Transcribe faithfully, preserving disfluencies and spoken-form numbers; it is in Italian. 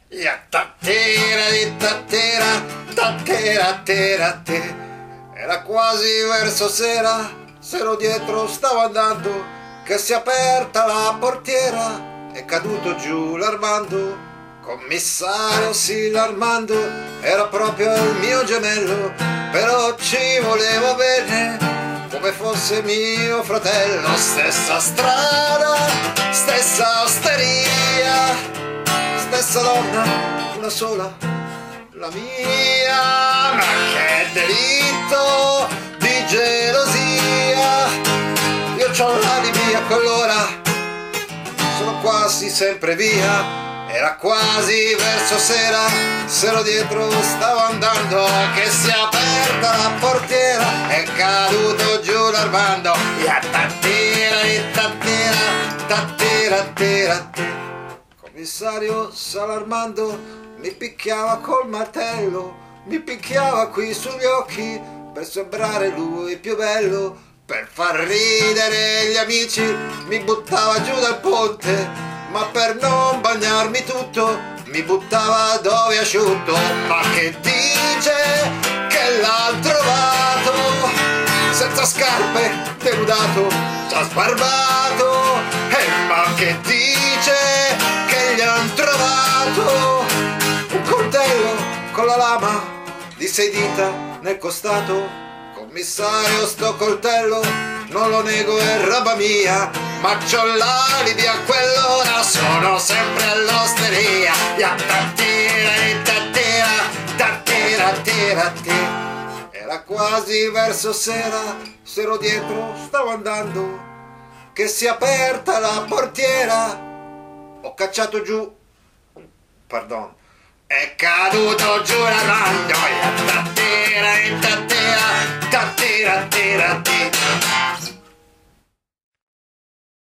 Ya tattera di tattera, tattera tera te. Era quasi verso sera, s'ero dietro, stavo andando, che si è aperta la portiera, è caduto giù l'Armando. Commissario, sì, l'Armando era proprio il mio gemello, però ci volevo bene come fosse mio fratello. Stessa strada, stessa osteria, stessa donna, una sola, la mia. Ma che delitto di gelosia, io c'ho l'alibi a quell'ora, sono quasi sempre via. Era quasi verso sera, s'ero dietro, stavo andando, che si è aperta la portiera, è caduto giù l'Armando. Ya tattera e tattera, tattera tera te. Commissario, s'Armando mi picchiava col martello, mi picchiava qui sugli occhi per sembrare lui più bello, per far ridere gli amici mi buttava giù dal ponte, ma per non bagnarmi tutto mi buttava dove asciutto. Ma che dice che l'ha trovato senza scarpe, denudato, già sbarbato? E ma che dice che gli han trovato un coltello con la lama di sei dita nel costato? Commissario, sto coltello non lo nego, è roba mia, ma c'ho l'alibi a quell'ora, sono sempre all'osteria. Ya tattera e tattera, tattera tera te. Era quasi verso sera, s'ero dietro, stavo andando, che si è aperta la portiera, ho cacciato giù, pardon, è caduto giù l'Armando. Ya tattera e tattera, tattera tera te.